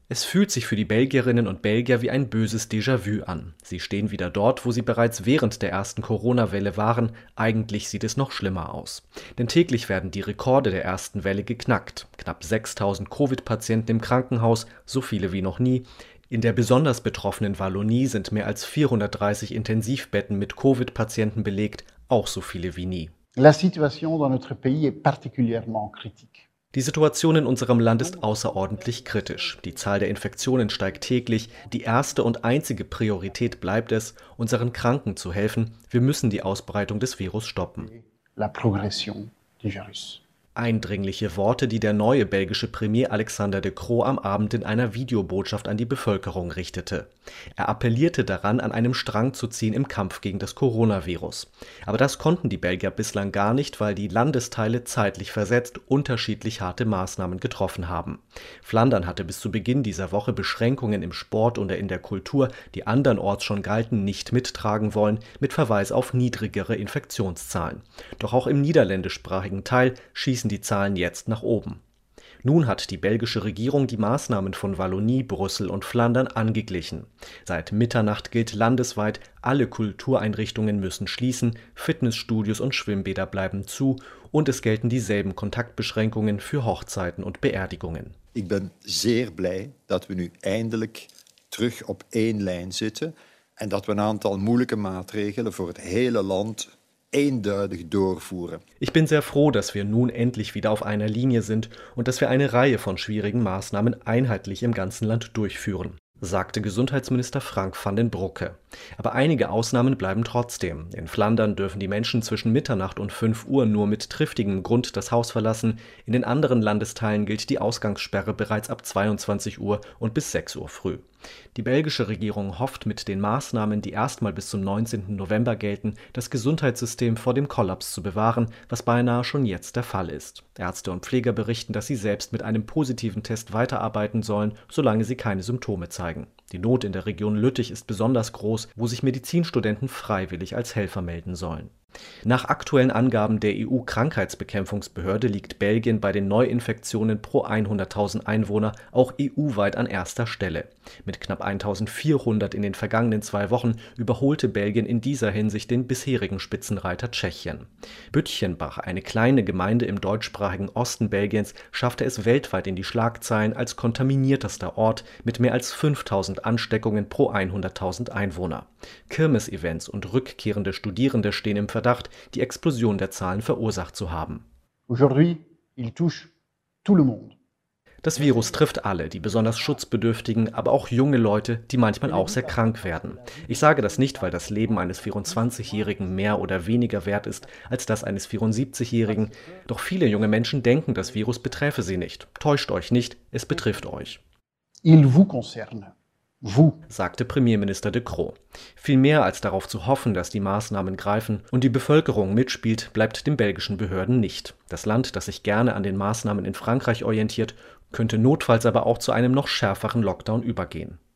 Es fühlt sich für die Belgierinnen und Belgier wie ein böses Déjà-vu an. Sie stehen wieder dort, wo sie bereits während der ersten Corona-Welle waren. Eigentlich sieht es noch schlimmer aus. Denn täglich werden die Rekorde der ersten Welle geknackt. Knapp 6.000 Covid-Patienten im Krankenhaus, so viele wie noch nie. In der besonders betroffenen Wallonie sind mehr als 430 Intensivbetten mit Covid-Patienten belegt, auch so viele wie nie. La situation dans notre pays est particulièrement critique. Die Situation in unserem Land ist außerordentlich kritisch. Die Zahl der Infektionen steigt täglich. Die erste und einzige Priorität bleibt es, unseren Kranken zu helfen. Wir müssen die Ausbreitung des Virus stoppen. La progression du virus. Eindringliche Worte, die der neue belgische Premier Alexander De Croo am Abend in einer Videobotschaft an die Bevölkerung richtete. Er appellierte daran, an einem Strang zu ziehen im Kampf gegen das Coronavirus. Aber das konnten die Belgier bislang gar nicht, weil die Landesteile zeitlich versetzt unterschiedlich harte Maßnahmen getroffen haben. Flandern hatte bis zu Beginn dieser Woche Beschränkungen im Sport oder in der Kultur, die andernorts schon galten, nicht mittragen wollen, mit Verweis auf niedrigere Infektionszahlen. Doch auch im niederländischsprachigen Teil schießen die Zahlen jetzt nach oben. Nun hat die belgische Regierung die Maßnahmen von Wallonie, Brüssel und Flandern angeglichen. Seit Mitternacht gilt landesweit, alle Kultureinrichtungen müssen schließen, Fitnessstudios und Schwimmbäder bleiben zu und es gelten dieselben Kontaktbeschränkungen für Hochzeiten und Beerdigungen. Ik ben zeer blij dat we nu eindelijk terug op één lijn zitten en dat we een aantal moeilijke maatregelen voor het hele land eenduidig doorvoeren. Ich bin sehr froh, dass wir nun endlich wieder auf einer Linie sind und dass wir eine Reihe von schwierigen Maßnahmen einheitlich im ganzen Land durchführen, sagte Gesundheitsminister Frank van den Broeke. Aber einige Ausnahmen bleiben trotzdem. In Flandern dürfen die Menschen zwischen Mitternacht und 5 Uhr nur mit triftigem Grund das Haus verlassen. In den anderen Landesteilen gilt die Ausgangssperre bereits ab 22 Uhr und bis 6 Uhr früh. Die belgische Regierung hofft mit den Maßnahmen, die erstmal bis zum 19. November gelten, das Gesundheitssystem vor dem Kollaps zu bewahren, was beinahe schon jetzt der Fall ist. Ärzte und Pfleger berichten, dass sie selbst mit einem positiven Test weiterarbeiten sollen, solange sie keine Symptome zeigen. Die Not in der Region Lüttich ist besonders groß, wo sich Medizinstudenten freiwillig als Helfer melden sollen. Nach aktuellen Angaben der EU-Krankheitsbekämpfungsbehörde liegt Belgien bei den Neuinfektionen pro 100.000 Einwohner auch EU-weit an erster Stelle. Mit knapp 1.400 in den vergangenen 2 Wochen überholte Belgien in dieser Hinsicht den bisherigen Spitzenreiter Tschechien. Bütchenbach, eine kleine Gemeinde im deutschsprachigen Osten Belgiens, schaffte es weltweit in die Schlagzeilen als kontaminiertester Ort mit mehr als 5.000 Ansteckungen pro 100.000 Einwohner. Kirmesevents und rückkehrende Studierende stehen im Verdacht, die Explosion der Zahlen verursacht zu haben. Aujourd'hui, il touche tout le monde. Das Virus trifft alle, die besonders Schutzbedürftigen, aber auch junge Leute, die manchmal auch sehr krank werden. Ich sage das nicht, weil das Leben eines 24-Jährigen mehr oder weniger wert ist als das eines 74-Jährigen. Doch viele junge Menschen denken, das Virus beträfe sie nicht. Täuscht euch nicht, es betrifft euch. Il vous concerne. Vous, sagte Premierminister De Croo. Viel mehr als darauf zu hoffen, dass die Maßnahmen greifen und die Bevölkerung mitspielt, bleibt den belgischen Behörden nicht. Das Land, das sich gerne an den Maßnahmen in Frankreich orientiert, könnte notfalls aber auch zu einem noch schärferen Lockdown übergehen.